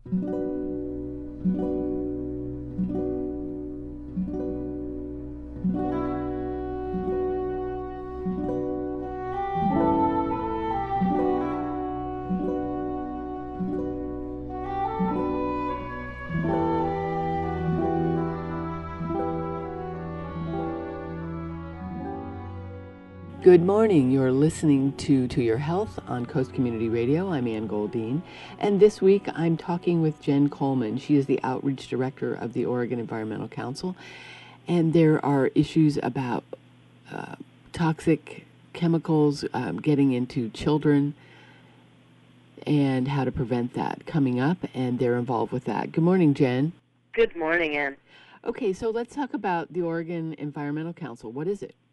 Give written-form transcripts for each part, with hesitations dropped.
Good morning. You're listening to Your Health on Coast Community Radio. I'm Ann Goldine. And this week I'm talking with Jen Coleman. She is the Outreach Director of the Oregon Environmental Council. And there are issues about toxic chemicals getting into children and how to prevent that coming up. And they're involved with that. Good morning, Jen. Good morning, Ann. Okay, so let's talk about the Oregon Environmental Council. What is it?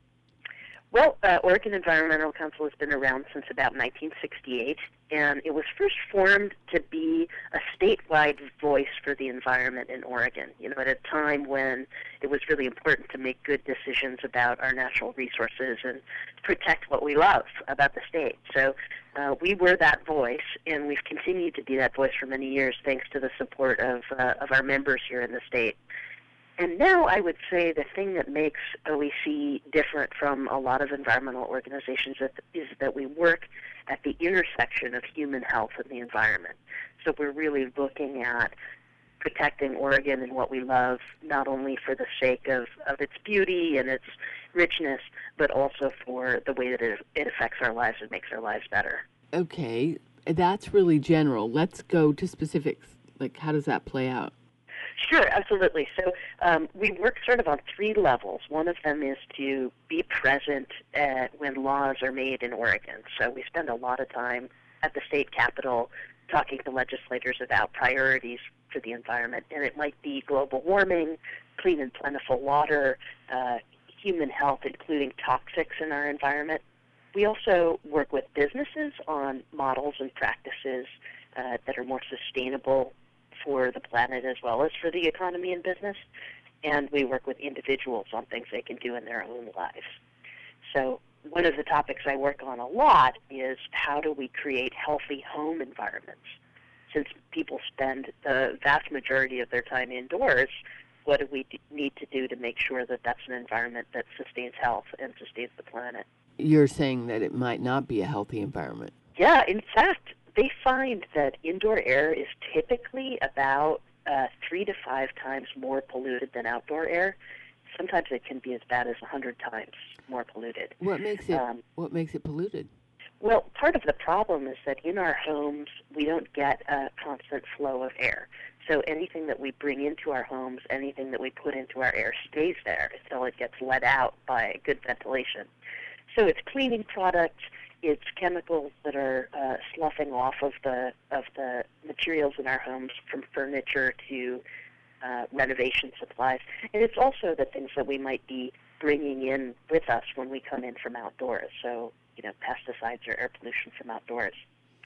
Well, Oregon Environmental Council has been around since about 1968, and it was first formed to be a statewide voice for the environment in Oregon, at a time when it was really important to make good decisions about our natural resources and protect what we love about the state. So we were that voice, and we've continued to be that voice for many years thanks to the support of our members here in the state. And now I would say the thing that makes OEC different from a lot of environmental organizations is that we work at the intersection of human health and the environment. So we're really looking at protecting Oregon and what we love, not only for the sake of its beauty and its richness, but also for the way that it affects our lives and makes our lives better. Okay, that's really general. Let's go to specifics. Like, how does that play out? Sure, absolutely. So we work sort of on three levels. One of them is to be present when laws are made in Oregon. So we spend a lot of time at the state capitol talking to legislators about priorities for the environment. And it might be global warming, clean and plentiful water, human health, including toxics in our environment. We also work with businesses on models and practices that are more sustainable for the planet as well as for the economy and business, and we work with individuals on things they can do in their own lives. So one of the topics I work on a lot is how do we create healthy home environments? Since people spend the vast majority of their time indoors, what do we need to do to make sure that that's an environment that sustains health and sustains the planet? You're saying that it might not be a healthy environment. Yeah, in fact, they find that indoor air is typically about 3 to 5 times more polluted than outdoor air. Sometimes it can be as bad as 100 times more polluted. What makes it polluted? Well, part of the problem is that in our homes we don't get a constant flow of air. So anything that we bring into our homes, anything that we put into our air stays there until it gets let out by good ventilation. So it's cleaning products, it's chemicals that are sloughing off of the materials in our homes, from furniture to renovation supplies. And it's also the things that we might be bringing in with us when we come in from outdoors. So, pesticides or air pollution from outdoors.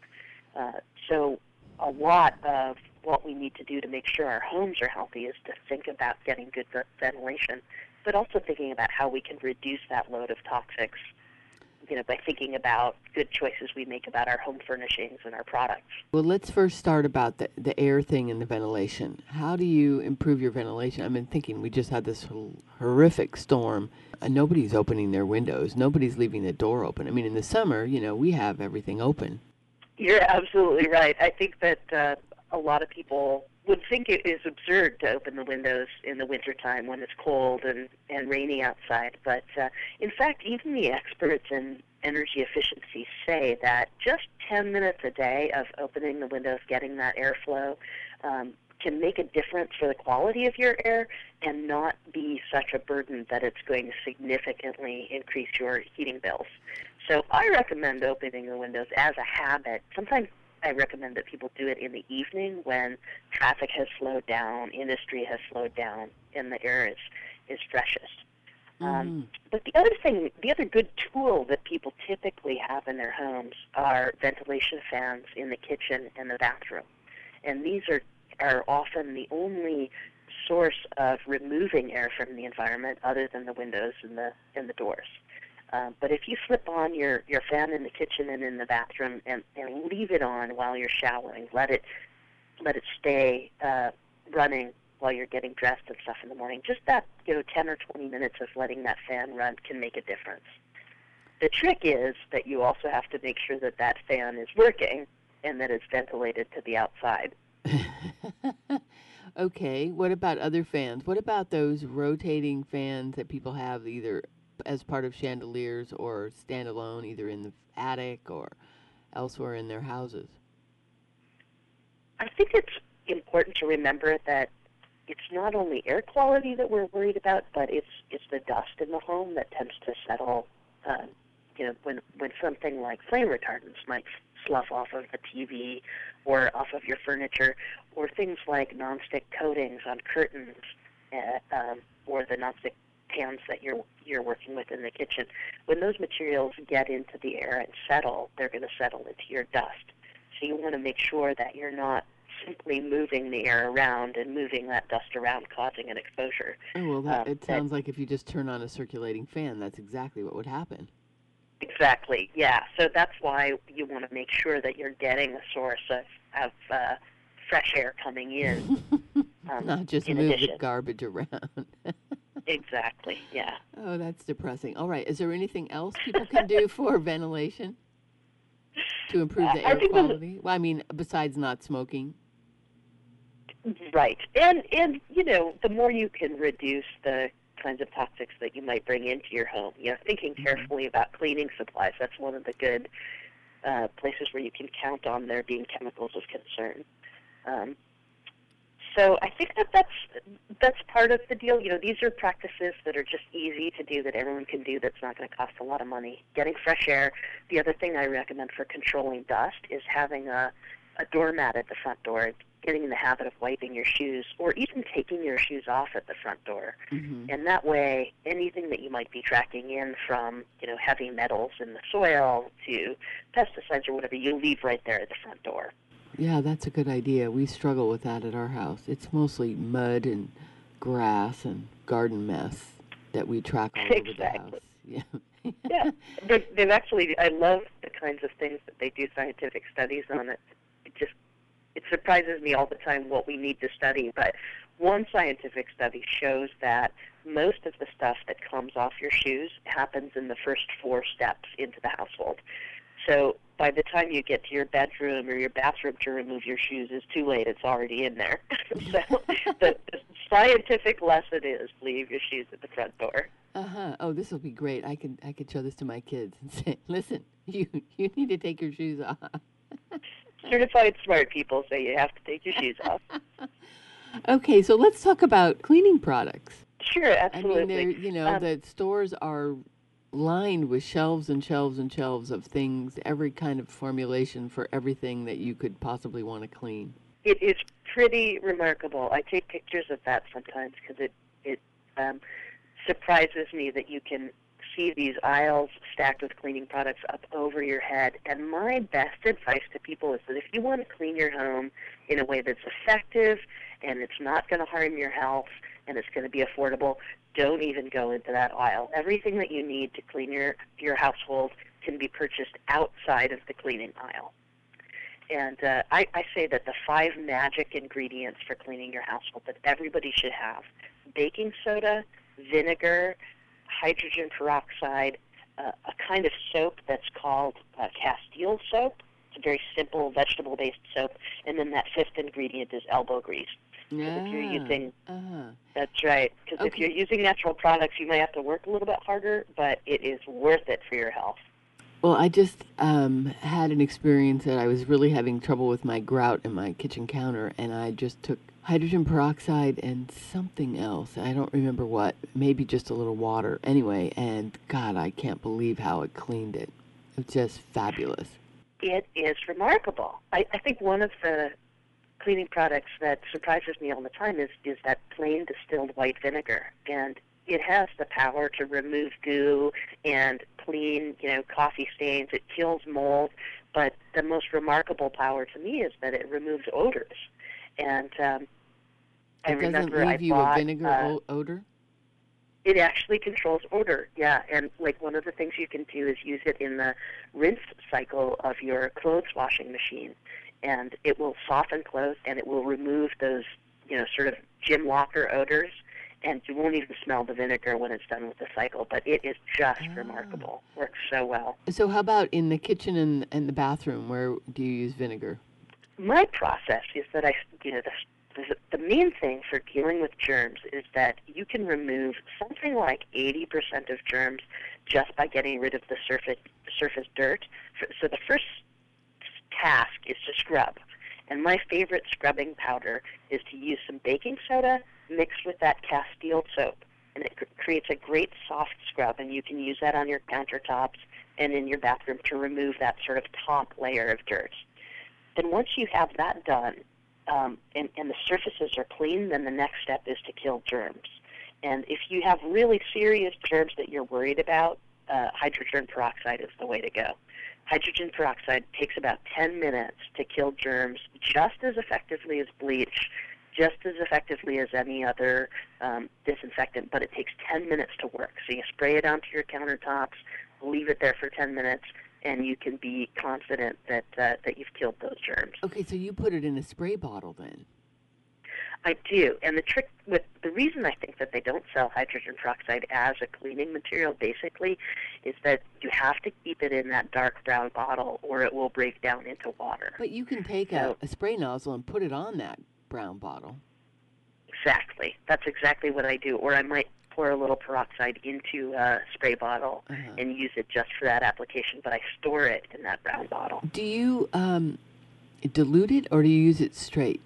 So a lot of what we need to do to make sure our homes are healthy is to think about getting good ventilation, but also thinking about how we can reduce that load of toxics, by thinking about good choices we make about our home furnishings and our products. Well, let's first start about the air thing and the ventilation. How do you improve your ventilation? I've been thinking, we just had this horrific storm, and nobody's opening their windows. Nobody's leaving the door open. I mean, in the summer, we have everything open. You're absolutely right. I think that a lot of people would think it is absurd to open the windows in the wintertime when it's cold and rainy outside. But in fact, even the experts in energy efficiency say that just 10 minutes a day of opening the windows, getting that airflow, can make a difference for the quality of your air and not be such a burden that it's going to significantly increase your heating bills. So I recommend opening the windows as a habit. Sometimes I recommend that people do it in the evening when traffic has slowed down, industry has slowed down, and the air is freshest. But the other good tool that people typically have in their homes are ventilation fans in the kitchen and the bathroom. And these are often the only source of removing air from the environment other than the windows and the doors. But if you slip on your fan in the kitchen and in the bathroom and leave it on while you're showering, let it stay running while you're getting dressed and stuff in the morning. Just that, 10 or 20 minutes of letting that fan run can make a difference. The trick is that you also have to make sure that that fan is working and that it's ventilated to the outside. Okay, what about other fans? What about those rotating fans that people have either as part of chandeliers or standalone, either in the attic or elsewhere in their houses? I think it's important to remember that it's not only air quality that we're worried about, but it's the dust in the home that tends to settle. When something like flame retardants might slough off of the TV or off of your furniture, or things like nonstick coatings on curtains, or the nonstick pans that you're working with in the kitchen. When those materials get into the air and settle, they're going to settle into your dust. So you want to make sure that you're not simply moving the air around and moving that dust around, causing an exposure. Oh, well, it sounds like if you just turn on a circulating fan, that's exactly what would happen. Exactly, yeah. So that's why you want to make sure that you're getting a source of fresh air coming in. Not just move the garbage around. Exactly, yeah. Oh, that's depressing. All right, is there anything else people can do for ventilation to improve the air quality? Well, I mean, besides not smoking. Right. And the more you can reduce the kinds of toxics that you might bring into your home, thinking carefully about cleaning supplies, that's one of the good places where you can count on there being chemicals of concern. So I think that's part of the deal. These are practices that are just easy to do, that everyone can do, that's not going to cost a lot of money. Getting fresh air. The other thing I recommend for controlling dust is having a doormat at the front door, getting in the habit of wiping your shoes, or even taking your shoes off at the front door. Mm-hmm. And that way, anything that you might be tracking in from, heavy metals in the soil to pesticides or whatever, you leave right there at the front door. Yeah, that's a good idea. We struggle with that at our house. It's mostly mud and grass and garden mess that we track all over the house. Yeah. Yeah. They've actually, I love the kinds of things that they do scientific studies on it. It surprises me all the time what we need to study, but one scientific study shows that most of the stuff that comes off your shoes happens in the first 4 steps into the household. So by the time you get to your bedroom or your bathroom to remove your shoes, it's too late. It's already in there. So the scientific lesson is leave your shoes at the front door. Uh-huh. Oh, this will be great. I could show this to my kids and say, listen, you need to take your shoes off. Certified smart people say you have to take your shoes off. Okay, so let's talk about cleaning products. Sure, absolutely. I mean, the stores are lined with shelves and shelves and shelves of things, every kind of formulation for everything that you could possibly want to clean. It is pretty remarkable. I take pictures of that sometimes because it surprises me that you can see these aisles stacked with cleaning products up over your head. And my best advice to people is that if you want to clean your home in a way that's effective and it's not going to harm your health and it's going to be affordable, don't even go into that aisle. Everything that you need to clean your household can be purchased outside of the cleaning aisle. And I say that the 5 magic ingredients for cleaning your household that everybody should have: baking soda, vinegar, hydrogen peroxide, a kind of soap that's called Castile soap. It's a very simple vegetable-based soap. And then that 5th ingredient is elbow grease. If you're using, that's right. Because if you're using natural products, you might have to work a little bit harder, but it is worth it for your health. Well, I just had an experience that I was really having trouble with my grout in my kitchen counter, and I just took hydrogen peroxide and something else. I don't remember what. Maybe just a little water. Anyway, and God, I can't believe how it cleaned it. It's just fabulous. It is remarkable. I think one of the cleaning products that surprises me all the time is that plain distilled white vinegar. And it has the power to remove goo and clean, coffee stains. It kills mold. But the most remarkable power to me is that it removes odors. And I remember doesn't leave you a vinegar odor? It actually controls odor, yeah. And like one of the things you can do is use it in the rinse cycle of your clothes washing machine. and it will soften clothes, and it will remove those, sort of gym locker odors, and you won't even smell the vinegar when it's done with the cycle. But it is just remarkable. Works so well. So how about in the kitchen and the bathroom? Where do you use vinegar? My process is that the main thing for dealing with germs is that you can remove something like 80% of germs just by getting rid of the surface dirt. So the first task is to scrub. And my favorite scrubbing powder is to use some baking soda mixed with that Castile soap. And it creates a great soft scrub, and you can use that on your countertops and in your bathroom to remove that sort of top layer of dirt. Then once you have that done, and the surfaces are clean, then the next step is to kill germs. And if you have really serious germs that you're worried about, hydrogen peroxide is the way to go. Hydrogen peroxide takes about 10 minutes to kill germs just as effectively as bleach, just as effectively as any other disinfectant, but it takes 10 minutes to work. So you spray it onto your countertops, leave it there for 10 minutes, and you can be confident that you've killed those germs. Okay, so you put it in a spray bottle then? I do, and the reason I think that they don't sell hydrogen peroxide as a cleaning material, basically, is that you have to keep it in that dark brown bottle, or it will break down into water. But you can take a spray nozzle and put it on that brown bottle. Exactly. That's exactly what I do. Or I might pour a little peroxide into a spray bottle and use it just for that application, but I store it in that brown bottle. Do you dilute it, or do you use it straight?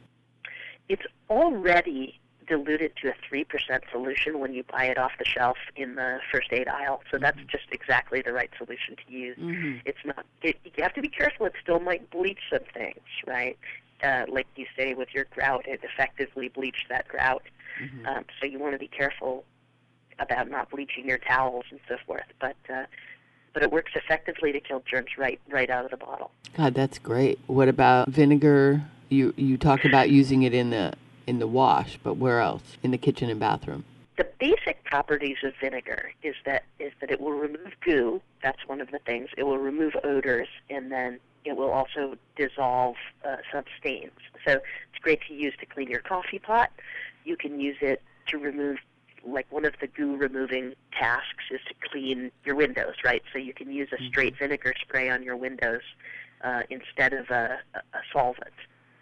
It's already diluted to a 3% solution when you buy it off the shelf in the first aid aisle, so that's just exactly the right solution to use. It's not. You have to be careful. It still might bleach some things, right? Like you say with your grout, it effectively bleached that grout. So you want to be careful about not bleaching your towels and so forth. But it works effectively to kill germs right out of the bottle. God, that's great. What about vinegar? You talked about using it in the wash, but where else? In the kitchen and bathroom? The basic properties of vinegar is that it will remove goo. That's one of the things. It will remove odors, and then it will also dissolve some stains. So it's great to use to clean your coffee pot. You can use it to remove, like one of the goo removing tasks is to clean your windows, right? So you can use a straight vinegar spray on your windows instead of a solvent.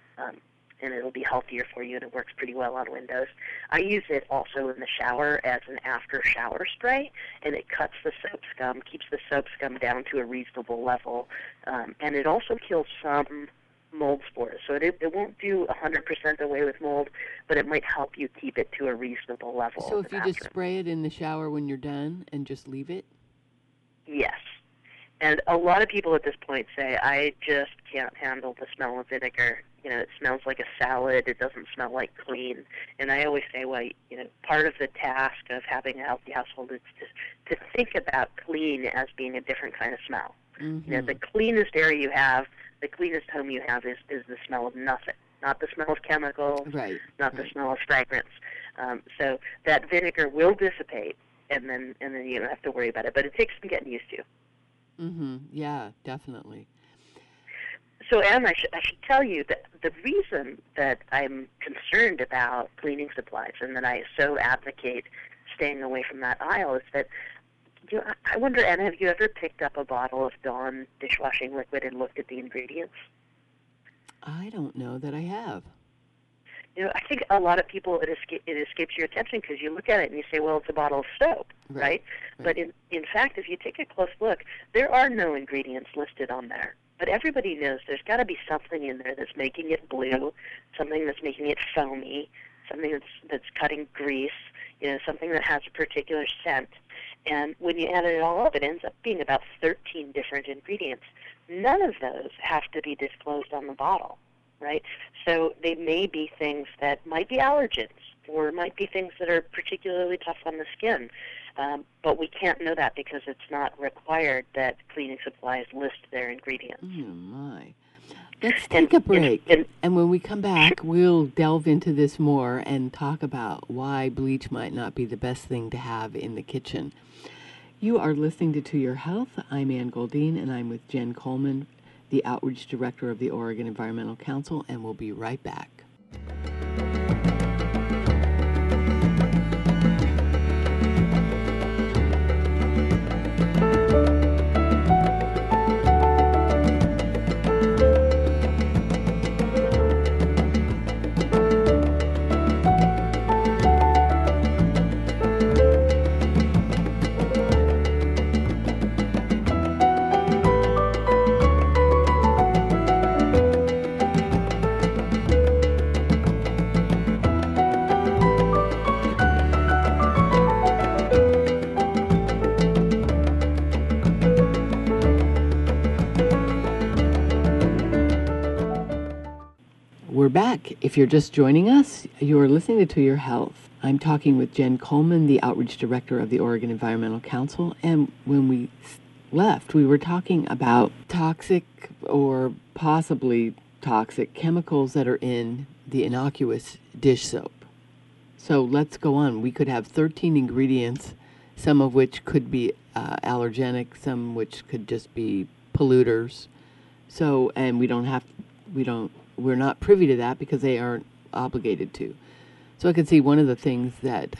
And it'll be healthier for you, and it works pretty well on windows. I use it also in the shower as an after-shower spray, and it cuts the soap scum, keeps the soap scum down to a reasonable level, and it also kills some mold spores. So it won't do 100% away with mold, but it might help you keep it to a reasonable level. So if you just spray it in the shower when you're done and just leave it? Yes. And a lot of people at this point say, I just can't handle the smell of vinegar. It smells like a salad. It doesn't smell like clean. And I always say, well, part of the task of having a healthy household is to think about clean as being a different kind of smell. The cleanest area you have, the cleanest home you have is the smell of nothing, not the smell of chemicals, not the smell of fragrance. So that vinegar will dissipate, and then you don't have to worry about it. But it takes some getting used to. Yeah, definitely. So, Anne, I should tell you that the reason that I'm concerned about cleaning supplies and that I so advocate staying away from that aisle is that, I wonder, Anne, have you ever picked up a bottle of Dawn dishwashing liquid and looked at the ingredients? I don't know that I have. I think a lot of people, it escapes your attention because you look at it and you say, well, it's a bottle of soap, right? But in fact, if you take a close look, there are no ingredients listed on there. But everybody knows there's got to be something in there that's making it blue, something that's making it foamy, something that's cutting grease, something that has a particular scent. And when you add it all up, it ends up being about 13 different ingredients. None of those have to be disclosed on the bottle, right? So they may be things that might be allergens, or might be things that are particularly tough on the skin. But we can't know that because it's not required that cleaning supplies list their ingredients. Oh, my. Let's take a break. And when we come back, we'll delve into this more and talk about why bleach might not be the best thing to have in the kitchen. You are listening to Your Health. I'm Ann Goldine, and I'm with Jen Coleman, the Outreach Director of the Oregon Environmental Council, and we'll be right back. We're back. If you're just joining us, you're listening to Your Health. I'm talking with Jen Coleman, the Outreach Director of the Oregon Environmental Council. And when we left, we were talking about toxic or possibly toxic chemicals that are in the innocuous dish soap. So let's go on. We could have 13 ingredients, some of which could be allergenic, some which could just be polluters. So, and we're not privy to that because they aren't obligated to. So I could see one of the things that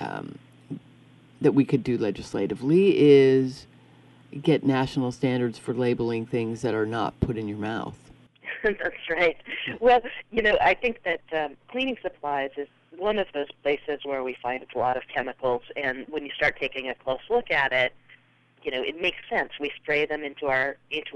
that we could do legislatively is get national standards for labeling things that are not put in your mouth. That's right. Well, I think that cleaning supplies is one of those places where we find a lot of chemicals, and when you start taking a close look at it, it makes sense. We spray them into our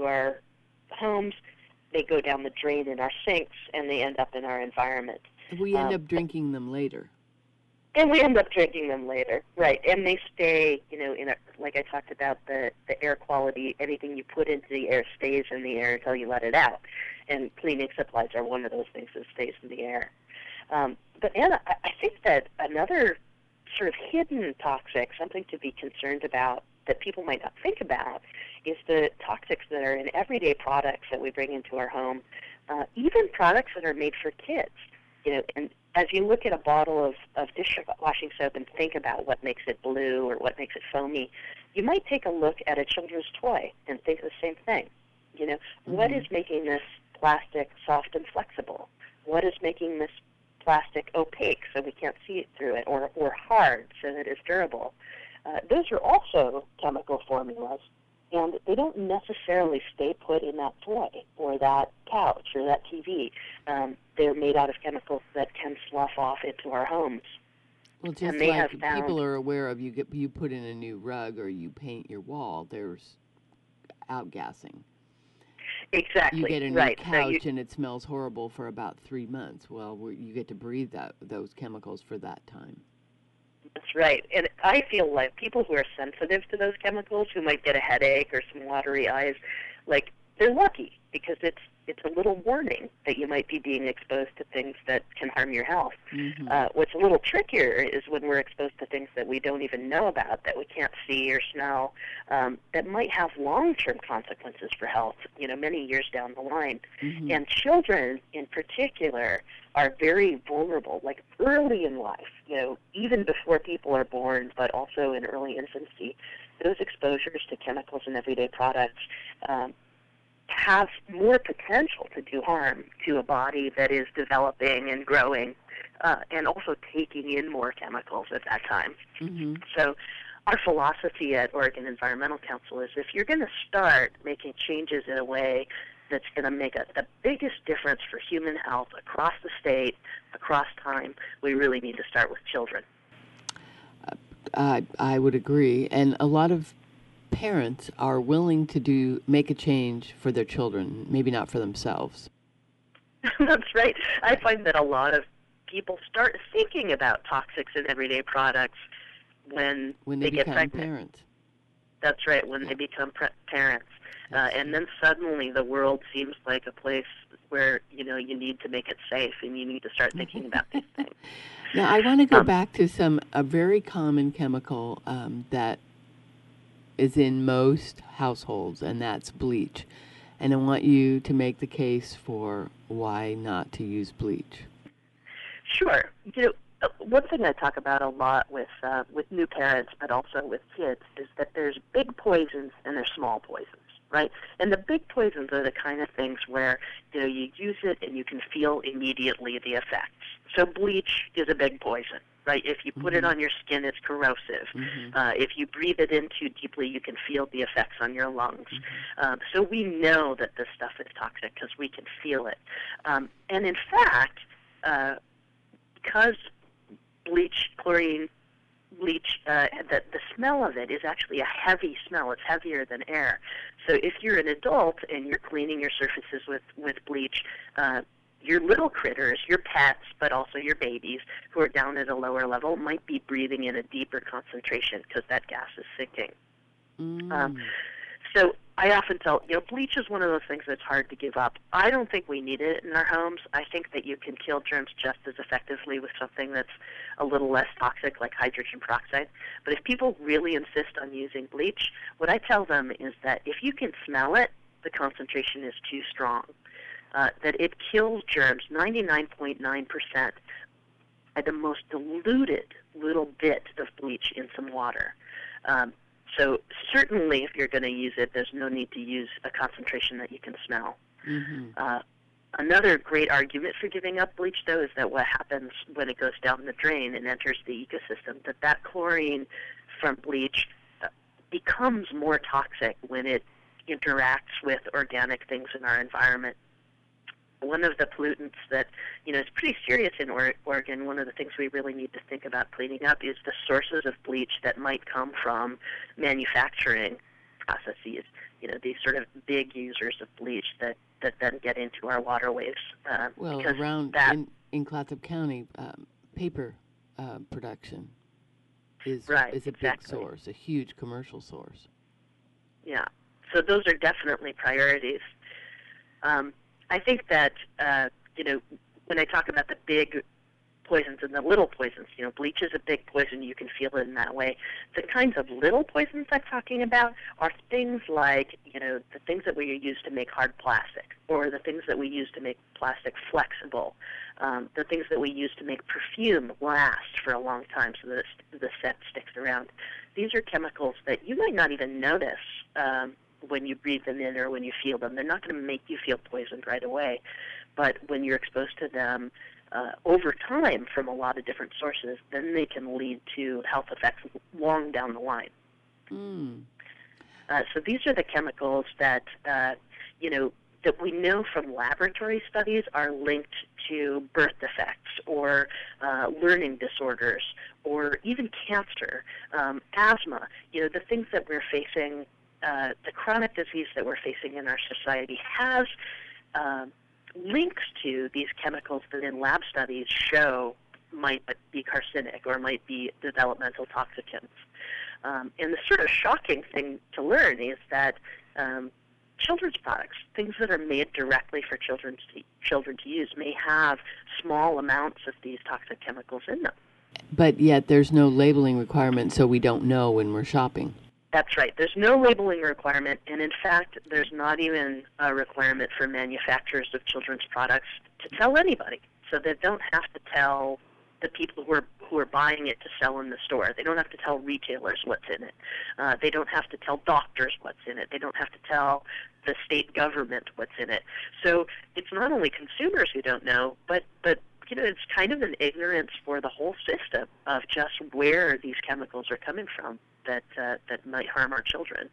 homes. They go down the drain in our sinks, and they end up in our environment. We end up drinking them later. And we end up drinking them later, right? And they stay, like I talked about, the air quality. Anything you put into the air stays in the air until you let it out. And cleaning supplies are one of those things that stays in the air. But Anna, I think that another sort of hidden toxic, something to be concerned about that people might not think about, is the toxics that are in everyday products that we bring into our home, even products that are made for kids. And as you look at a bottle of dishwashing soap and think about what makes it blue or what makes it foamy, you might take a look at a children's toy and think the same thing. What is making this plastic soft and flexible? What is making this plastic opaque so we can't see it through it, or hard so that it's durable? Those are also chemical formulas, and they don't necessarily stay put in that toy or that couch or that TV. They're made out of chemicals that can slough off into our homes. Well, just like people are aware of, you put in a new rug or you paint your wall, there's outgassing. Exactly. You get a new couch and it smells horrible for about 3 months. Well, you get to breathe those chemicals for that time. That's right. And I feel like people who are sensitive to those chemicals, who might get a headache or some watery eyes, like, they're lucky because it's a little warning that you might be being exposed to things that can harm your health. Mm-hmm. What's a little trickier is when we're exposed to things that we don't even know about, that we can't see or smell, that might have long-term consequences for health, many years down the line. Mm-hmm. And children in particular are very vulnerable, like early in life, even before people are born, but also in early infancy. Those exposures to chemicals in everyday products have more potential to do harm to a body that is developing and growing, and also taking in more chemicals at that time. Mm-hmm. So our philosophy at Oregon Environmental Council is, if you're going to start making changes in a way that's going to make the biggest difference for human health across the state, across time, we really need to start with children. I would agree. And a lot of parents are willing to make a change for their children, maybe not for themselves. That's right. I find that a lot of people start thinking about toxics in everyday products when they get become pregnant. Parents. That's right, when they become parents. And then suddenly the world seems like a place where, you need to make it safe and you need to start thinking about these things. Now, I want to go back to a very common chemical that is in most households, and that's bleach. And I want you to make the case for why not to use bleach. Sure. One thing I talk about a lot with new parents, but also with kids, is that there's big poisons and there's small poisons. right? And the big poisons are the kind of things where, you use it and you can feel immediately the effects. So bleach is a big poison, right? If you put it on your skin, it's corrosive. If you breathe it in too deeply, you can feel the effects on your lungs. So we know that this stuff is toxic because we can feel it. And in fact, because chlorine bleach, the smell of it is actually a heavy smell. It's heavier than air. So if you're an adult and you're cleaning your surfaces with bleach, your little critters, your pets, but also your babies who are down at a lower level might be breathing in a deeper concentration because that gas is sinking. So I often tell, bleach is one of those things that's hard to give up. I don't think we need it in our homes. I think that you can kill germs just as effectively with something that's a little less toxic, like hydrogen peroxide. But if people really insist on using bleach, what I tell them is that if you can smell it, the concentration is too strong. That it kills germs 99.9% by the most diluted little bit of bleach in some water. So certainly if you're going to use it, there's no need to use a concentration that you can smell. Another great argument for giving up bleach, though, is that what happens when it goes down the drain and enters the ecosystem, that chlorine from bleach becomes more toxic when it interacts with organic things in our environment. One of the pollutants that, is pretty serious in Oregon, one of the things we really need to think about cleaning up is the sources of bleach that might come from manufacturing processes, these sort of big users of bleach that then get into our waterways. Well, around in Clatsop County, paper production is a big source, a huge commercial source. Yeah, so those are definitely priorities. I think that, when I talk about the big poisons and the little poisons, bleach is a big poison. You can feel it in that way. The kinds of little poisons I'm talking about are things like, the things that we use to make hard plastic, or the things that we use to make plastic flexible, the things that we use to make perfume last for a long time so that the scent sticks around. These are chemicals that you might not even notice when you breathe them in or when you feel them. They're not going to make you feel poisoned right away. But when you're exposed to them over time from a lot of different sources, then they can lead to health effects long down the line. So these are the chemicals that, that we know from laboratory studies are linked to birth defects or learning disorders or even cancer, asthma, the things that we're facing. The chronic disease that we're facing in our society has links to these chemicals that in lab studies show might be carcinic or might be developmental toxicants. And the sort of shocking thing to learn is that children's products, things that are made directly for children to use, may have small amounts of these toxic chemicals in them. But yet there's no labeling requirement, so we don't know when we're shopping. That's right. There's no labeling requirement, and in fact, there's not even a requirement for manufacturers of children's products to tell anybody. So they don't have to tell the people who are buying it to sell in the store. They don't have to tell retailers what's in it. They don't have to tell doctors what's in it. They don't have to tell the state government what's in it. So it's not only consumers who don't know, but it's kind of an ignorance for the whole system of just where these chemicals are coming from that might harm our children.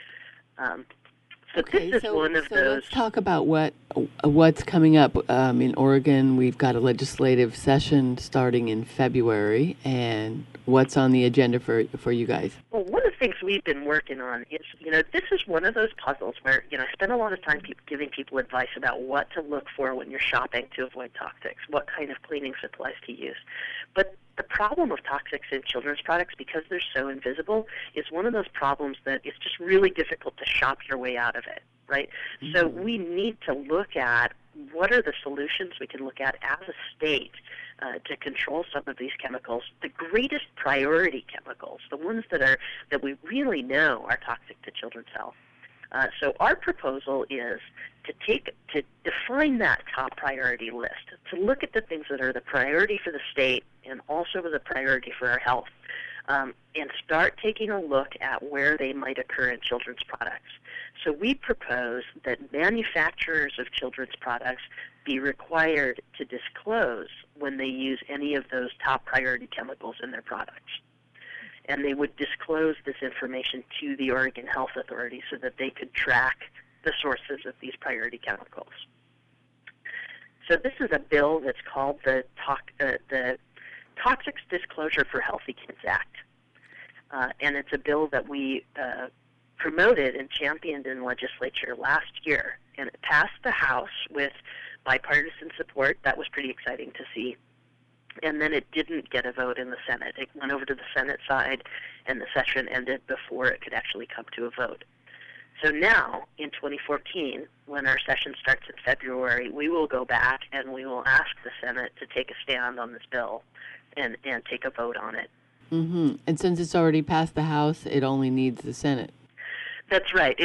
So this is one of those. Let's talk about what's coming up in Oregon. We've got a legislative session starting in February, and what's on the agenda for you guys? Well, one of the things we've been working on is, this is one of those puzzles where, I spend a lot of time giving people advice about what to look for when you're shopping to avoid toxics, what kind of cleaning supplies to use. But the problem of toxics in children's products, because they're so invisible, is one of those problems that it's just really difficult to shop your way out of it, right? Mm-hmm. So we need to look at what are the solutions we can look at as a state to control some of these chemicals, the greatest priority chemicals, the ones that we really know are toxic to children's health. So our proposal is to define that top priority list, to look at the things that are the priority for the state and also the priority for our health, and start taking a look at where they might occur in children's products. So we propose that manufacturers of children's products be required to disclose when they use any of those top priority chemicals in their products. And they would disclose this information to the Oregon Health Authority so that they could track the sources of these priority chemicals. So this is a bill that's called the Toxics Disclosure for Healthy Kids Act. And it's a bill that we promoted and championed in legislature last year. And it passed the House with bipartisan support. That was pretty exciting to see. And then it didn't get a vote in the Senate. It went over to the Senate side, and the session ended before it could actually come to a vote. So now, in 2014, when our session starts in February, we will go back and we will ask the Senate to take a stand on this bill and take a vote on it. Mm-hmm. And since it's already passed the House, it only needs the Senate. That's right.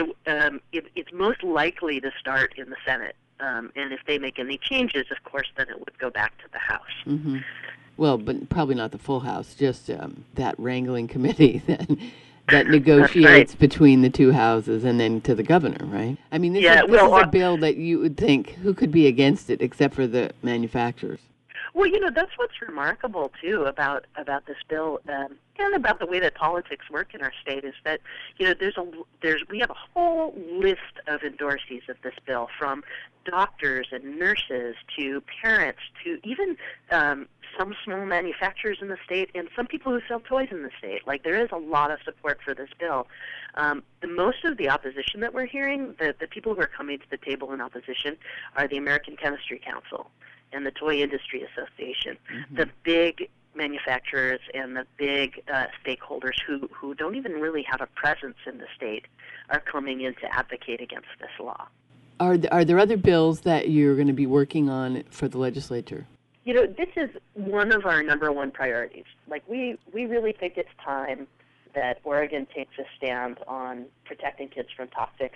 It's most likely to start in the Senate. And if they make any changes, of course, then it would go back to the House. Mm-hmm. Well, but probably not the full House, just that wrangling committee that negotiates between the two houses and then to the governor, right? I mean, this is a bill that you would think, who could be against it except for the manufacturers? Well, that's what's remarkable, too, about this bill and about the way that politics work in our state is that, we have a whole list of endorsees of this bill, from doctors and nurses to parents to even some small manufacturers in the state and some people who sell toys in the state. Like, there is a lot of support for this bill. The most of the opposition that we're hearing, the people who are coming to the table in opposition, are the American Chemistry Council and the Toy Industry Association, the big manufacturers and the big stakeholders who don't even really have a presence in the state are coming in to advocate against this law. Are there other bills that you're going to be working on for the legislature? This is one of our number one priorities. Like, we really think it's time that Oregon takes a stand on protecting kids from toxics,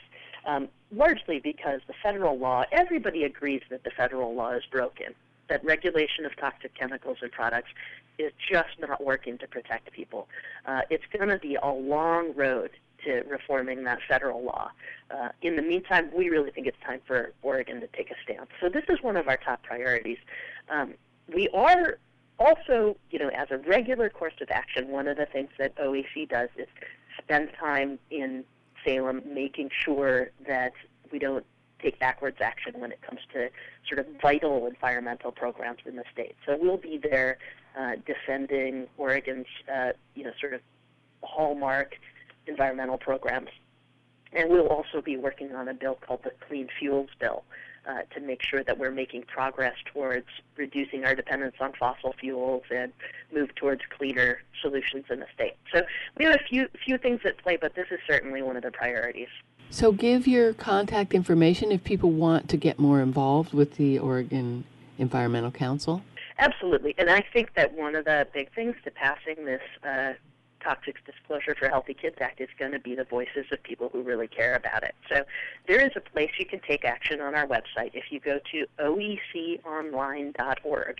largely because the federal law, everybody agrees that the federal law is broken, that regulation of toxic chemicals and products is just not working to protect people. It's going to be a long road to reforming that federal law. In the meantime, we really think it's time for Oregon to take a stand. So this is one of our top priorities. We are also, as a regular course of action, one of the things that OEC does is spend time in Salem making sure that we don't take backwards action when it comes to sort of vital environmental programs in the state. So we'll be there defending Oregon's, sort of hallmark environmental programs. And we'll also be working on a bill called the Clean Fuels Bill to make sure that we're making progress towards reducing our dependence on fossil fuels and move towards cleaner solutions in the state. So we have a few things at play, but this is certainly one of the priorities. So give your contact information if people want to get more involved with the Oregon Environmental Council. Absolutely. And I think that one of the big things to passing this Toxics Disclosure for Healthy Kids Act is going to be the voices of people who really care about it. So there is a place you can take action on our website. If you go to oeconline.org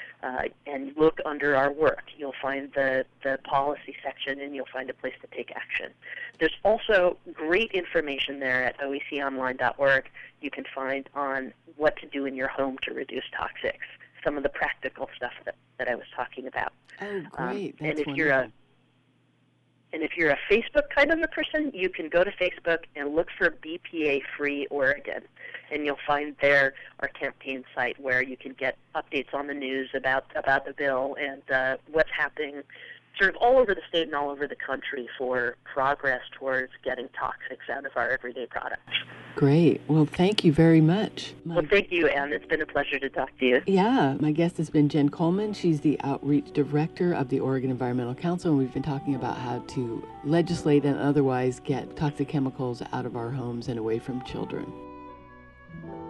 and look under our work, you'll find the policy section and you'll find a place to take action. There's also great information there at oeconline.org you can find on what to do in your home to reduce toxics, some of the practical stuff that I was talking about. Oh, great. That's And if you're a Facebook kind of a person, you can go to Facebook and look for BPA Free Oregon, and you'll find there our campaign site where you can get updates on the news about the bill and what's happening sort of all over the state and all over the country for progress towards getting toxics out of our everyday products. Great. Well, thank you very much. Well, thank you, Anne. It's been a pleasure to talk to you. Yeah. My guest has been Jen Coleman. She's the Outreach Director of the Oregon Environmental Council, and we've been talking about how to legislate and otherwise get toxic chemicals out of our homes and away from children.